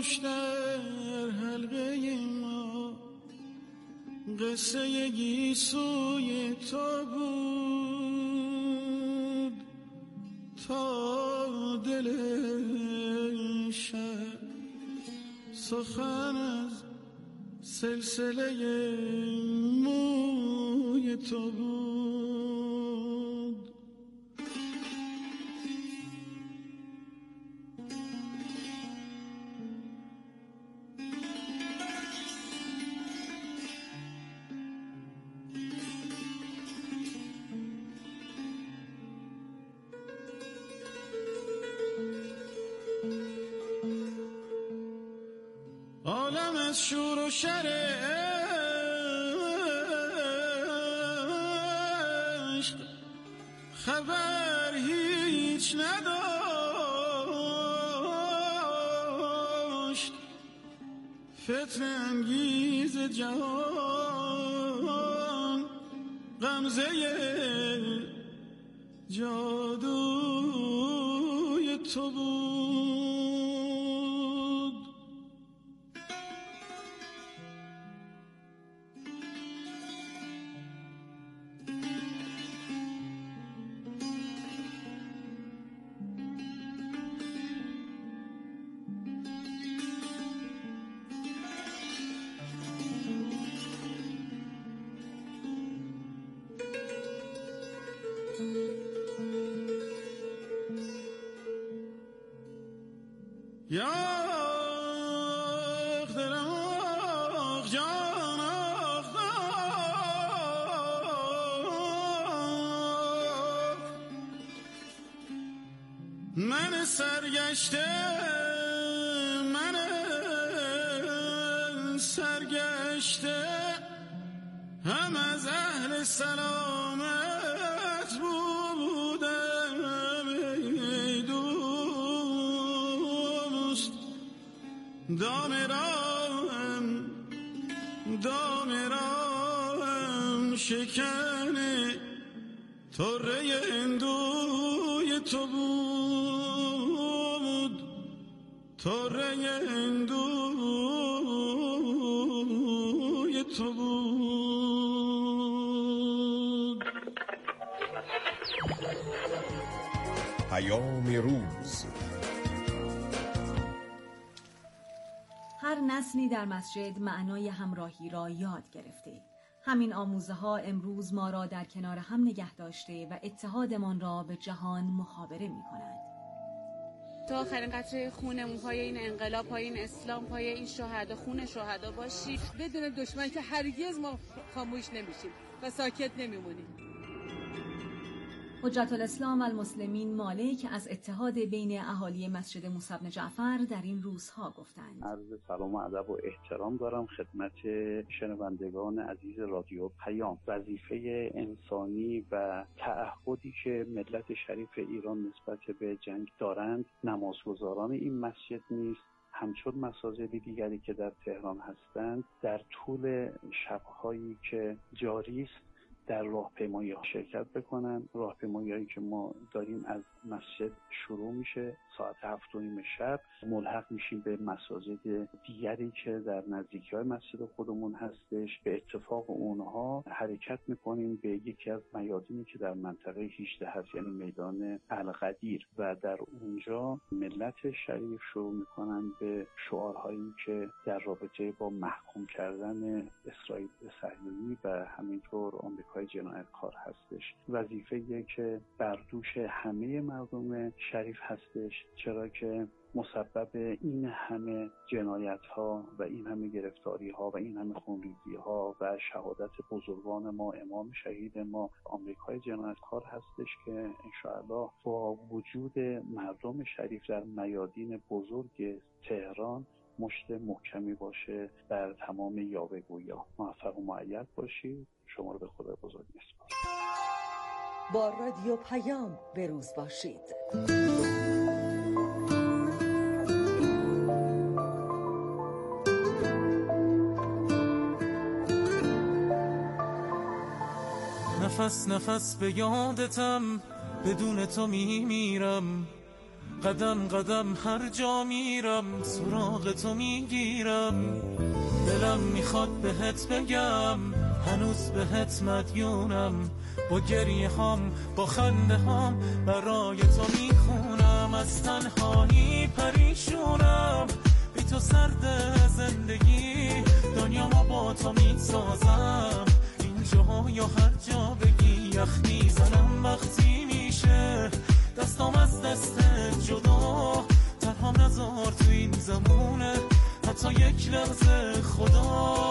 دوش در حلقه ما قصه گیسوی تو بود تا دل شب سخن از سلسله موی تو بود. عالم از شور و شر عشق خبر هیچ نداشت، فتنه انگیز جهان غمزه جادوی تو بود. یا درخ جان من سرگشته، من سرگشته هم از اهل سلامت بودم ای دوست. دام راهم شکن طره هندوی تو بود، طره هندوی تو بود. پیام روز. هر نسلی در مسجد معنای همراهی را یاد گرفته. همین آموزه ها امروز ما را در کنار هم نگه داشته و اتحادمان را به جهان مخابره می کنند. تا آخرین قطره خونمون پای این انقلاب، پای این اسلام، پای این شهدا، خون شهدا باشی، بدون دشمن که هرگز ما خاموش نمیشیم و ساکت نمیمونیم. حجت الاسلام المسلمین مالک از اتحاد بین اهالی مسجد موسی بن جعفر در این روزها گفتند. عرض سلام و ادب و احترام دارم خدمت شنوندگان عزیز رادیو پیام. وظیفه انسانی و تعهدی که ملت شریف ایران نسبت به جنگ دارند نمازگزاران این مسجد نیست، همچون مساجد دیگری که در تهران هستند در طول شب‌هایی که جاری است در راهپیمایی‌ها شرکت بکنن. راهپیمایی‌هایی که ما داریم از مسجد شروع میشه ساعت 7:30 شب، ملحق میشیم به مساجد دیگری که در نزدیکی‌های مسجد خودمون هستش. به اتفاق اونها حرکت میکنیم به یکی از میادینی که در منطقه 18 هست، یعنی میدان القدیر، و در اونجا ملت شریف شروع میکنن به شعارهایی که در رابطه با محکوم کردن اسرائیل صهیونی و همینطور آمریکای جنایتکار هستش. وظیفه‌ای که بر دوش همه مردم شریف هستش، چرا که مسبب این همه جنایت‌ها و این همه گرفتاری‌ها و این همه خونریزی‌ها و شهادت بزرگان ما، امام شهید ما، آمریکای جنایتکار هستش که انشاءالله با وجود مردم شریف در میادین بزرگ تهران مشت محکمی باشه در تمام یاوه‌گویی‌ها. موفق و مؤید باشید. شما رو به خدا بزرگ می‌سپارم. با رادیو پیام بروز باشید. نفس نفس به یادتم، بدون تو میمیرم. قدم قدم هر جا میرم سراغ تو میگیرم، دلم میخواد بهت بگم هنوز بهت مدیونم، با گریه هام با خنده هام برای تو میخونم، از تنهایی پریشونم، بی تو سرد زندگی دنیامو با تو میسازم، اینجا یا هر جا بگی یخ میزنم وقتی میشه دستام از دستت جدا، تنهام نذار تو این زمونه حتی یک لحظه خدا.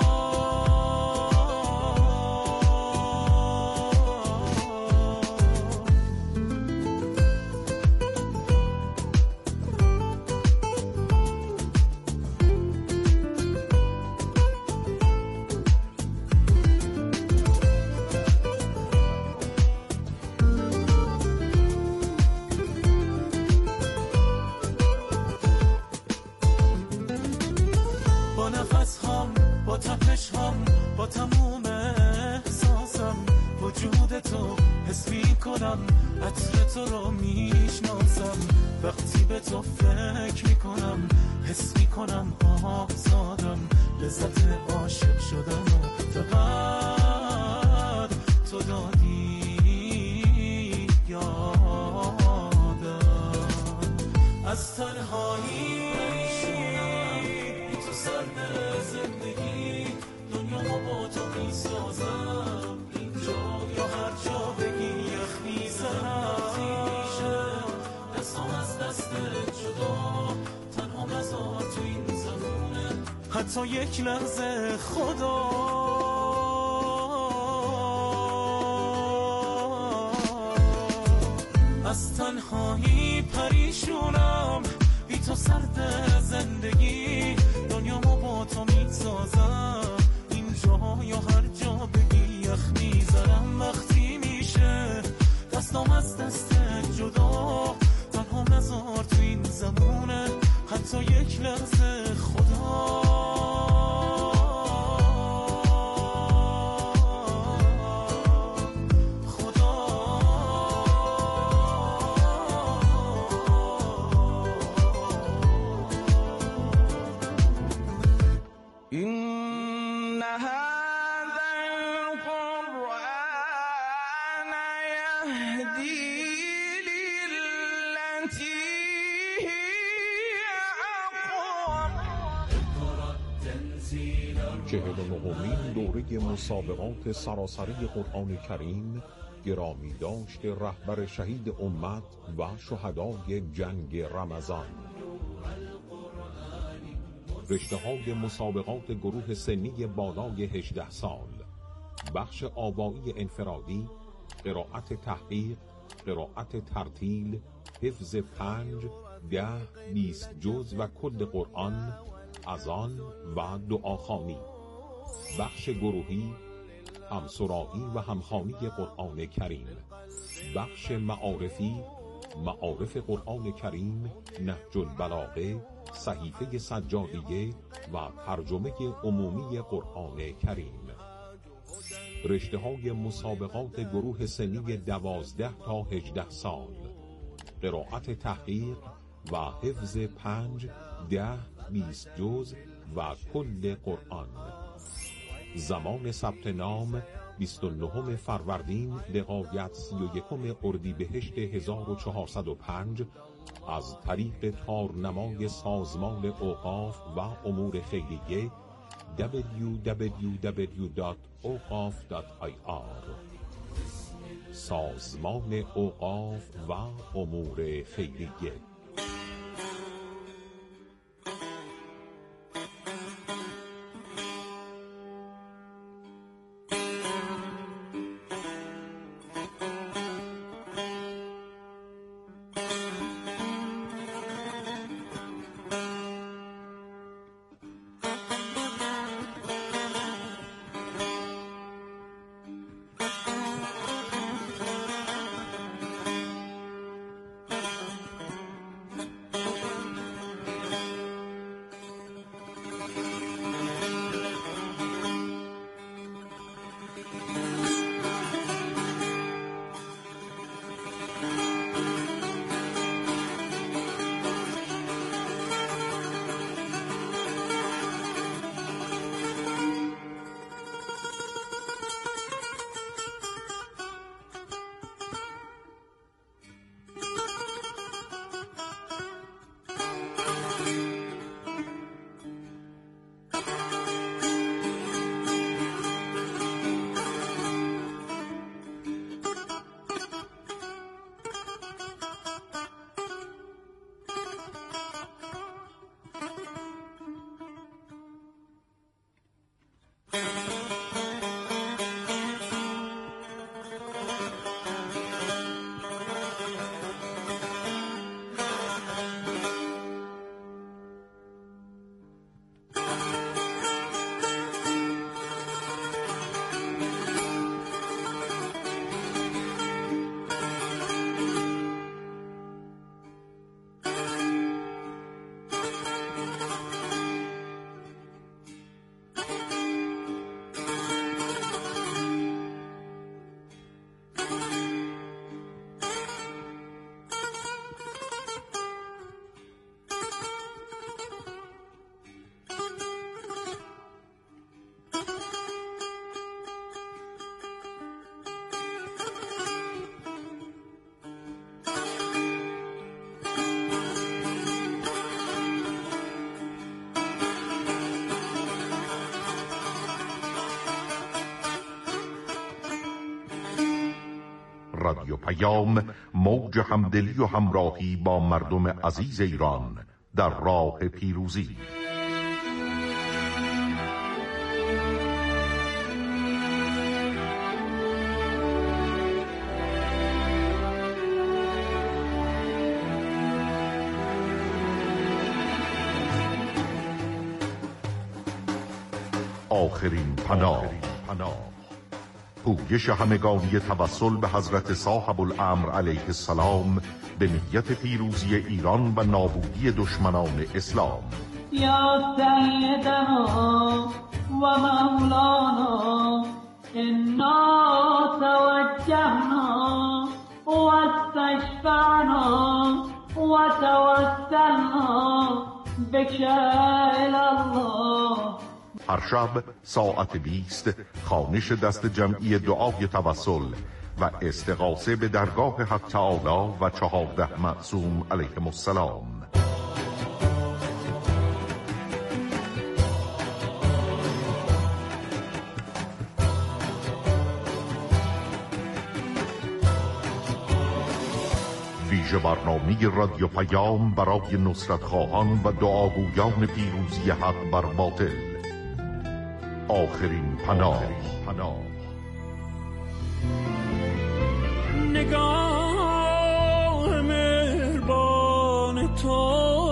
با نفس هم با تپش هم با تموم احساسم وجود تو حس می کنم، عطر تو رو میشناسم، وقتی به تو فکر می کنم حس می کنم آزادم، لذت عاشق شدن و فقط تو دادی یادم، از تنهایی سرد زندگی دنیامو با تو میسازم، اینجا یا هر جا بگی یخ میزنم، دستام از دستت جدا، تنها نذار تو این زمونه حتی یک لحظه خدا. از تنهایی پریشونم، بی تو سرد زندگی دنیامو با تو میسازم، اینجا یا هر جا بگی یخ میزنم وقتی میشه دستام از دستت جدا، تنها نذار تو این زمونه حتی یک لحظه خدا. چهلمین دوره مسابقات سراسری قرآن کریم گرامی داشت رهبر شهید امت و شهدای جنگ رمضان. رشته‌های مسابقات گروه سنی بالای 18 سال، بخش آوایی انفرادی، قرائت تحقیق، قرائت ترتیل، حفظ 5، 10، 20 جز و کل قرآن، اذان و دعاخوانی. بخش گروهی، همسرایی و همخوانی قرآن کریم. بخش معارفی، معارف قرآن کریم، نهج البلاغه، صحیفه سجادیه و ترجمه عمومی قرآن کریم. رشته‌های مسابقات گروه سنی 12 تا 18 سال، قرائت تحقیق و حفظ 5، 10، 20 جز و کل قرآن. زمان ثبت نام 29 فروردین لغایت 31 اردیبهشت 1405 از طریق تارنمای سازمان اوقاف و امور خیریه www.اوقاف.ir. سازمان اوقاف و امور خیریه. رادیو پیام، موج همدلی و همراهی با مردم عزیز ایران در راه پیروزی. آخرین پناه، پویش همگانی توسل به حضرت صاحب الامر علیه السلام به نیت پیروزی ایران و نابودی دشمنان اسلام. یا سیدنا و مولانا انا توجهنا و استشفعنا و توسلنا بک الی الله. هر شب ساعت 20 خوانش دست جمعی دعای توسل و استغاثه به درگاه حق تعالی و 14 معصوم علیهم السلام. ویژه برنامه رادیو پیام برای نصرت خواهان و دعاگویان پیروزی حق بر باطل. آخرین پناه. نگاه مهربان تو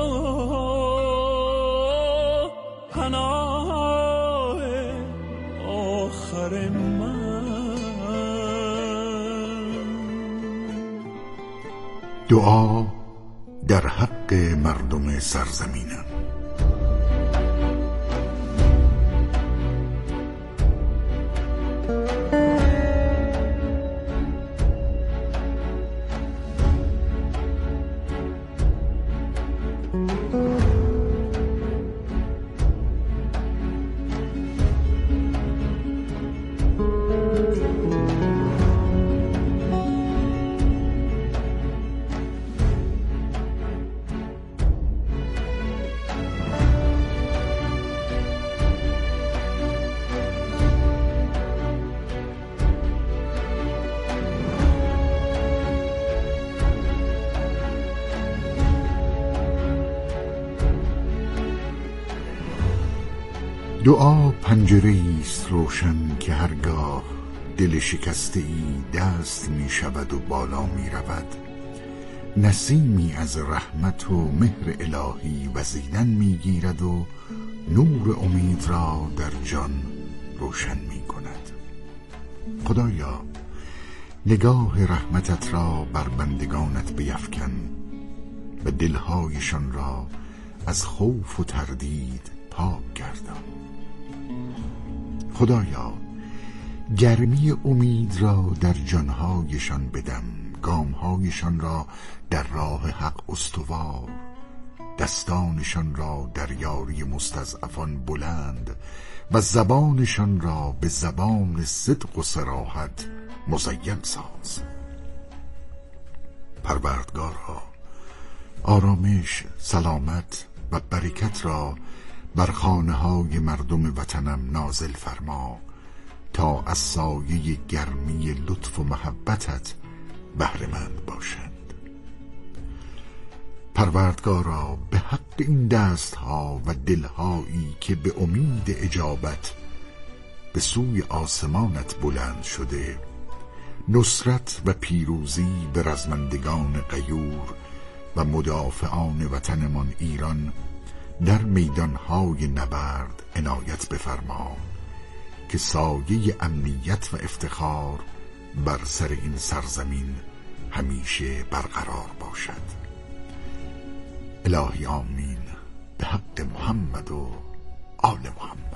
پناه آخر من. دعا در حق مردم سرزمینم. دعا پنجره‌ای است روشن که هرگاه دل شکسته ای دست می شود و بالا می رود، نسیمی از رحمت و مهر الهی وزیدن می گیرد و نور امید را در جان روشن می کند. خدایا نگاه رحمتت را بر بندگانت بیفکن و دلهایشان را از خوف و تردید پاک گردان. خدایا گرمی امید را در جانهایشان بدم، گامهایشان را در راه حق استوار، دستانشان را در یاری مستضعفان بلند و زبانشان را به زبان صدق و صراحت مزین ساز. پروردگارا آرامش، سلامت و برکت را بر خانه‌های مردم وطنم نازل فرما تا از سایه گرمی لطف و محبتت بهره مند باشند. پروردگارا به حق این دستها و دلهایی که به امید اجابت به سوی آسمانت بلند شده، نصرت و پیروزی به رزمندگان غیور و مدافعان وطنمان ایران در میدانهای نبرد عنایت بفرما که سایه امنیت و افتخار بر سر این سرزمین همیشه برقرار باشد. الهی آمین به حق محمد و آل محمد.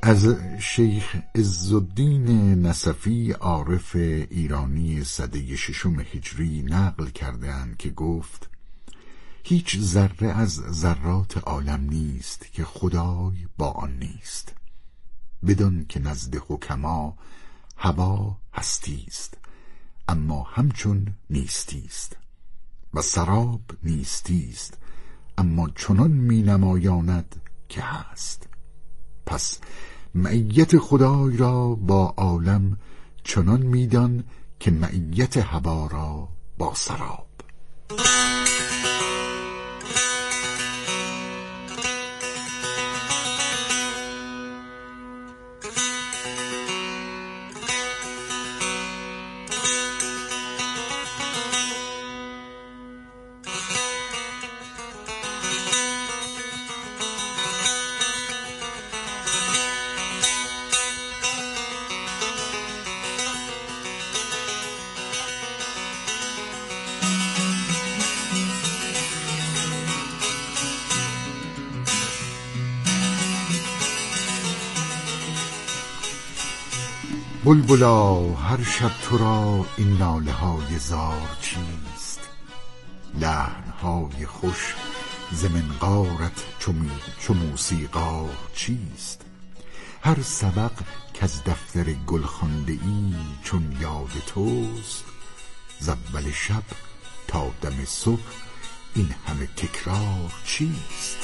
از شیخ عزالدین نصفی عارف ایرانی سده 6 هجری نقل کرده‌اند که گفت هیچ ذره از ذرات عالم نیست که خدای با آن نیست، بدان که نزد حکما هوا هستی است اما همچون نیستی است و سراب نیستی است اما چنان می نمایاند که هست. پس معیت خدای را با عالم چنان میدان که معیت هوا را با سراب. بلبلا هر شب تو را این ناله های زار چیست؟ لحنهای خوش ز منقارت چو موسیقار چیست؟ هر سبق که از دفتر گل خوانده ای چون یاد توست، ز اول شب تا دم صبح این همه تکرار چیست؟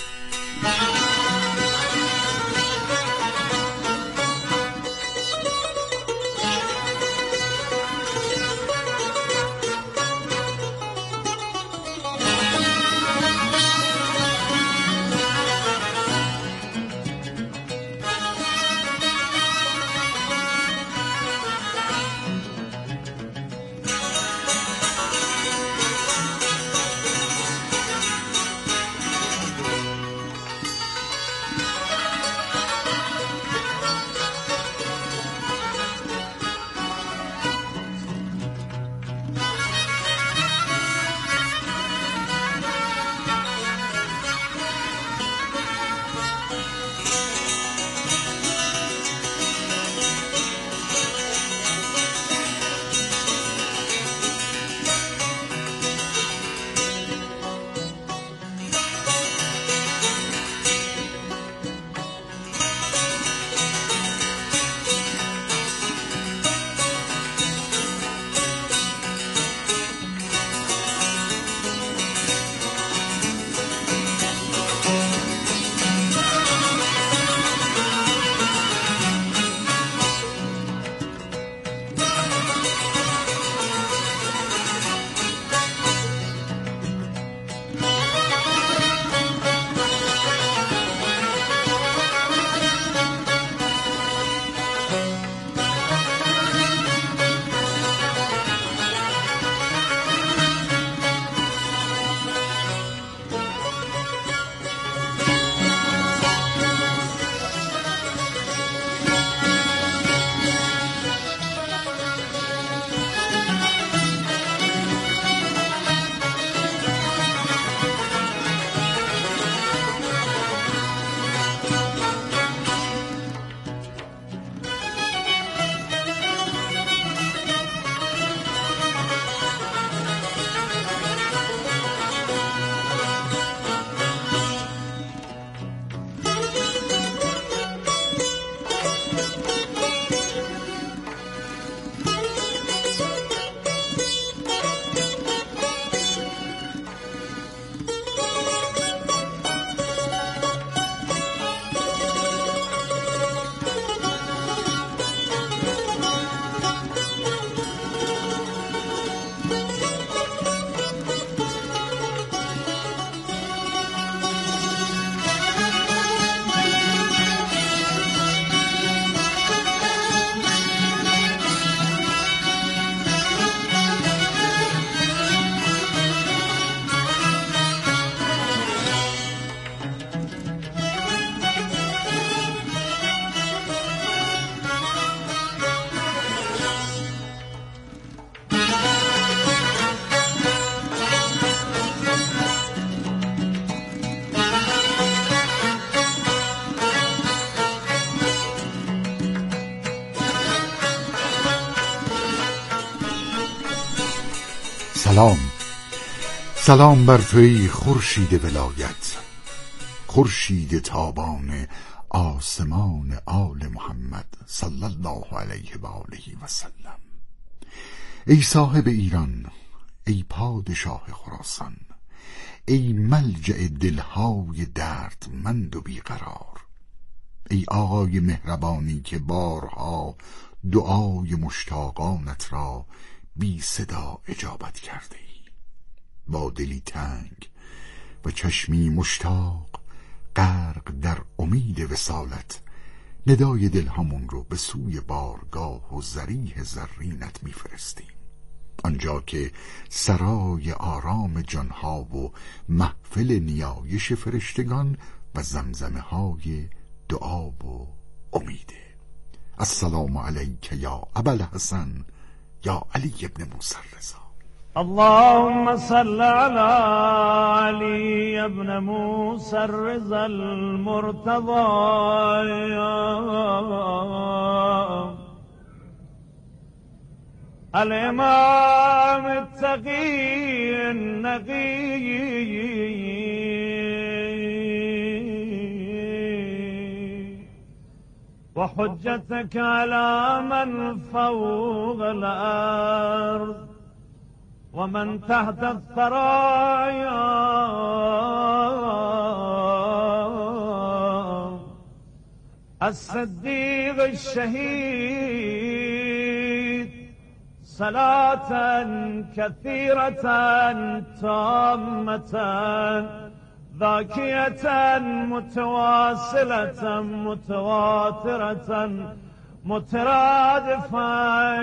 سلام بر توی خورشید ولایت، خورشید تابان آسمان آل محمد صلی الله علیه و آله و سلم. ای صاحب ایران، ای پادشاه خراسان، ای ملجأ دلهای دردمند و بیقرار، ای آقای مهربانی که بارها دعای مشتاقانت را بی صدا اجابت کرده ای. با دلی تنگ و چشمی مشتاق غرق در امید وصالت، ندای دلهامون رو به سوی بارگاه و ذریح زرینت میفرستیم، آنجا که سرای آرام جانها و محفل نیایش فرشتگان و زمزمه های دعا و امیده. السلام علیک یا ابوالحسن یا علی ابن موسی الرضا. اللهم صل على علي ابن موسى الرضا المرتضى الإمام التقي النقي وحجتك على من فوق الأرض ومن تحت الثرايا الصديق الشهيد صلاة كثيرة تامة ذاكية متواصلة متواترة مترادفة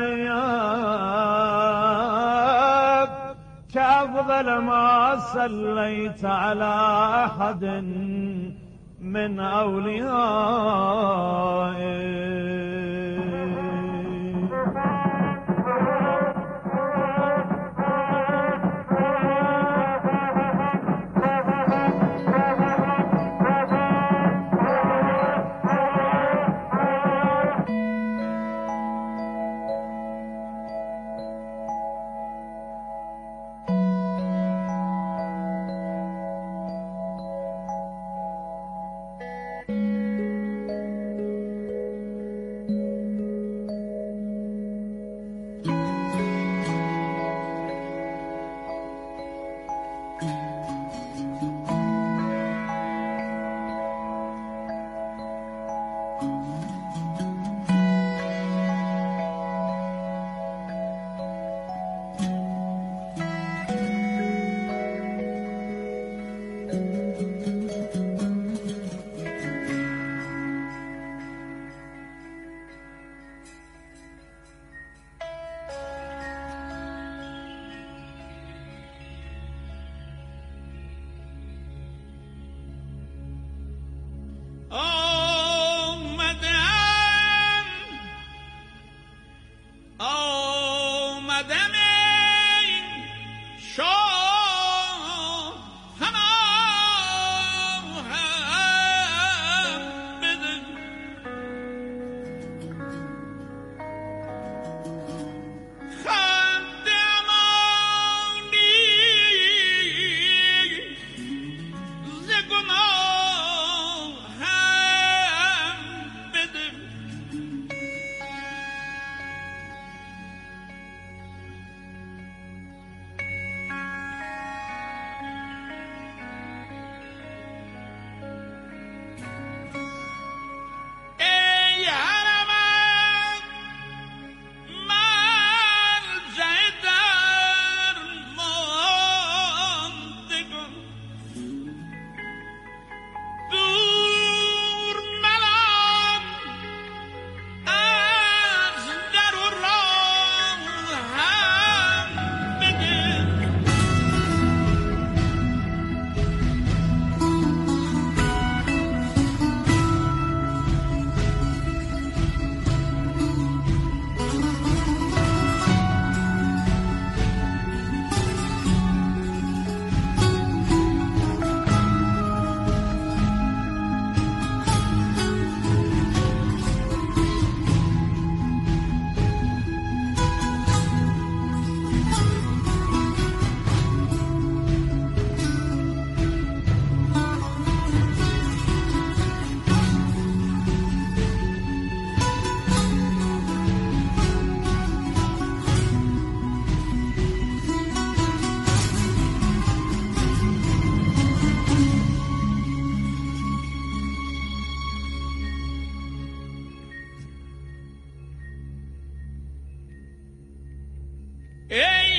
كأفضل ما صليت على أحد من أوليائك.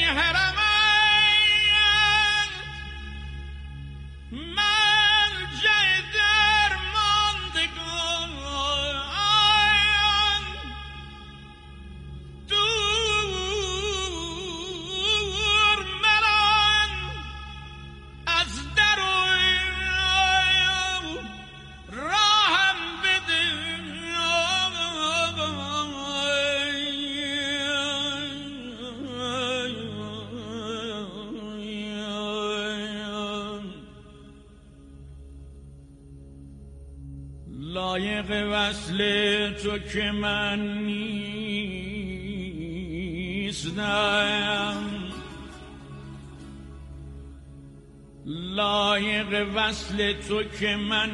لایق وصل تو که من نیستم، لایق وصل تو که من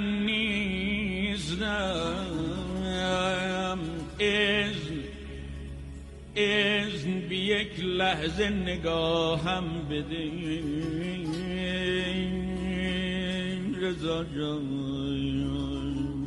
نیستم. اذن بی یک لحظه نگاهم بده رضا جان.